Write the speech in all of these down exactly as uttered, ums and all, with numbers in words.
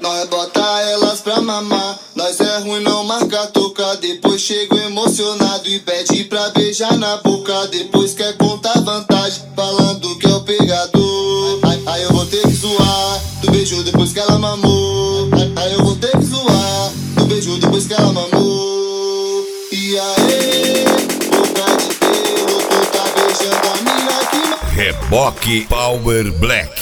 Nós bota elas pra mamar. Nós é ruim, não marca toca. Depois chego emocionado e pede pra beijar na boca. Depois quer contar vantagem, falando que é o pegador. Aí, aí eu vou ter que zoar do beijo depois que ela mamou. Aí, aí eu vou ter que zoar do beijo depois que ela mamou. E aí, boca de pelo, tu tá beijando a mina que... Reboque Power Black.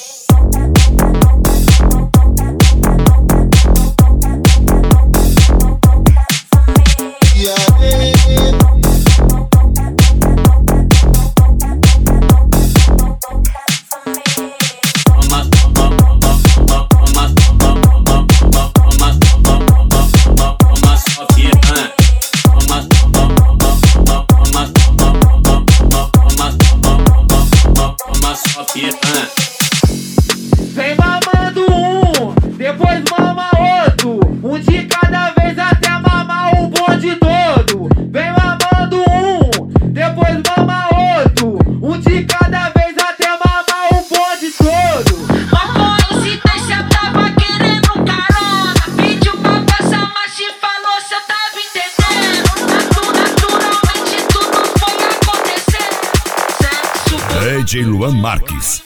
Vem mamando um, depois mama outro. Um de cada vez até mamar o bonde todo. Vem mamando um, depois mama outro. Um de cada vez até mamar o bonde todo. Uma coincidência, tava querendo carona. Pediu pra passar, mas te falou se eu tava entendendo. Natu, naturalmente tudo foi acontecer. Sexo, D J Luan Marques.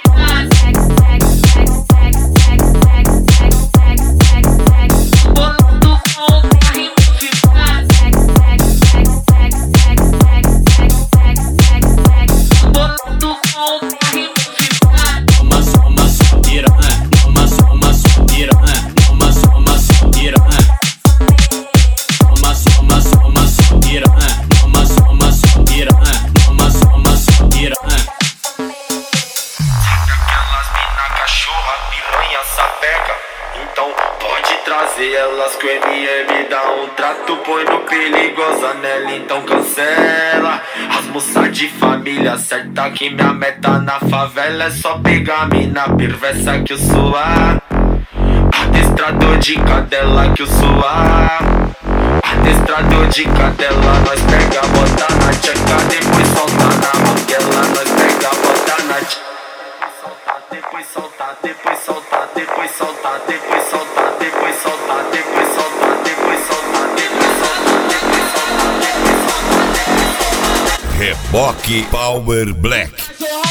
Então pode trazer elas que o M M dá um trato. Põe no perigosa nela, então cancela. As moças de família certa que minha meta na favela é só pegar a mina perversa que eu sou a adestrador de cadela que eu sou a adestrador de cadela. Nós pega, bota na tcheca, depois solta na manguela. Nós pega, bota na tcheca, depois soltar, depois soltar, depois soltar, depois soltar, depois soltar, depois soltar, depois soltar, depois soltar, depois soltar, depois soltar, depois soltar. Reboque Power Black.